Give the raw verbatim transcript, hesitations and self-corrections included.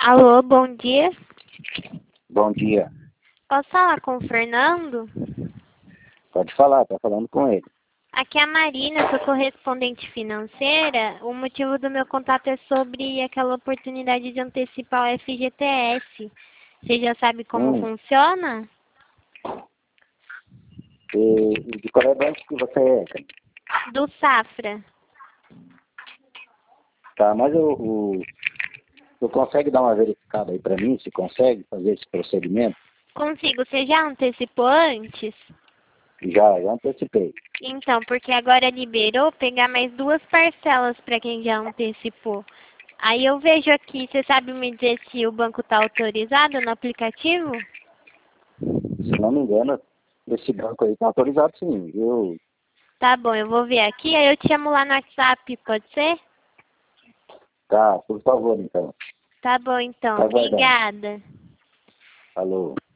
Alô, bom dia. Bom dia. Posso falar com o Fernando? Pode falar, tá falando com ele. Aqui é a Marina, sou correspondente financeira. O motivo do meu contato é sobre aquela oportunidade de antecipar o F G T S. Você já sabe como Hum. funciona? E, e de qual é banco que você é, cara? Do Safra. Tá, mas o, o, tu consegue dar uma verificada aí pra mim, se consegue fazer esse procedimento? Consigo. Você já antecipou antes? Já, já antecipei. Então, porque agora liberou pegar mais duas parcelas para quem já antecipou. Aí eu vejo aqui, você sabe me dizer se o banco está autorizado no aplicativo? Se não me engano, esse banco aí tá autorizado sim, viu? Tá bom, eu vou ver aqui, aí eu te chamo lá no WhatsApp, pode ser? Tá, por favor, então. Tá bom então, Tá aguardando. obrigada. Falou.